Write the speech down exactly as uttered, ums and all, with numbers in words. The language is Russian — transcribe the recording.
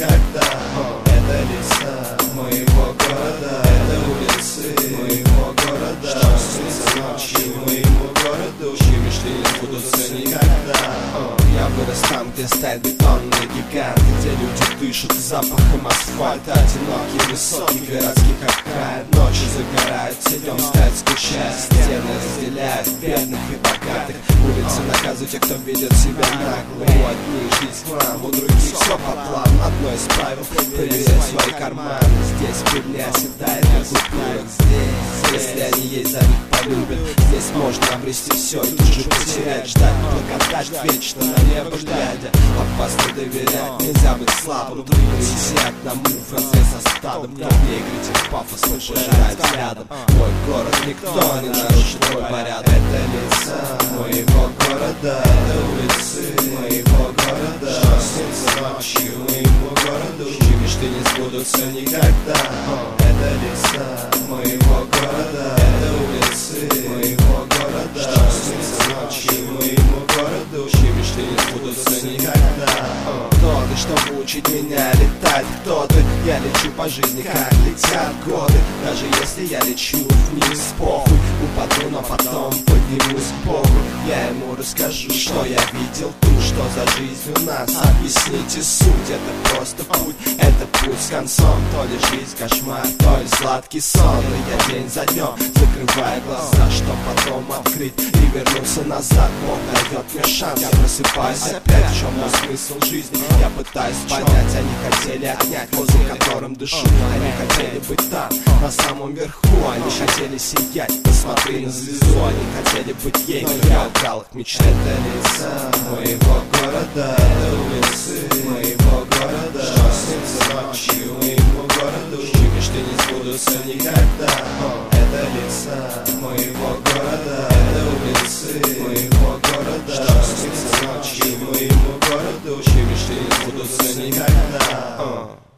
никогда. Это леса моего города, это улицы моего города, что снится ночью моему городу, чьи мечты не сбудутся никогда. Я вырос там, где стоят бетонные гиганты, где люди дышат запахом асфальта. Одинокий, высокий, городских окраин, ночи загорают, днем стоят скучая. Стены разделяют бедных и богатых, улицы наказывают тех, кто ведет себя нагло. У одних жизнь хлам, у других все по плану. Одно из правил — проверять свои карманы. Здесь пыль не оседает на купюрах. Здесь, если они есть, за них полюбят. Здесь можно обрести все и тут же потерять. Ждать благодать вечно на небо глядя. Опасно доверять, нельзя быть слабым. Трудно идти одному в разрез со стадом. Кто мне играть в пафос, пожирает взглядом. Мой город никто не нарушит твой порядок. Это лица моего города, это улицы моего города, что снится ночью моему городу, чьи мечты не сбудутся никогда. Это лица моего города, это улицы моего города, что снится ночью моему городу, чьи мечты не сбудутся никогда. Кто ты, чтобы учить меня летать? Кто ты? Я лечу по жизни, как летят годы. Даже если я лечу вниз, похуй, упаду, но потом поднимусь к Богу. Я ему расскажу, что я видел тут, что за жизнь у нас. Объясните суть, это просто путь, это путь с концом. То ли жизнь кошмар, то ли сладкий сон. И я день за днем закрываю глаза, чтоб потом открыть и вернуться назад. Бог дает мне шанс, я просыпаюсь опять. В чем мой смысл жизни? Я пытаюсь понять. Они хотели отнять воздух, которым дышу. Они хотели быть там, на самом верху. Они хотели сиять, посмотри на звезду. Они хотели быть ей, но я украл их мечты. Это лица моего города, это улицы моего города, что снится ночью моему городу, чьи мечты не сбудутся никогда. Это лица моего города, это улицы моего города, что снится ночью моему городу, чьи мечты не сбудутся никогда.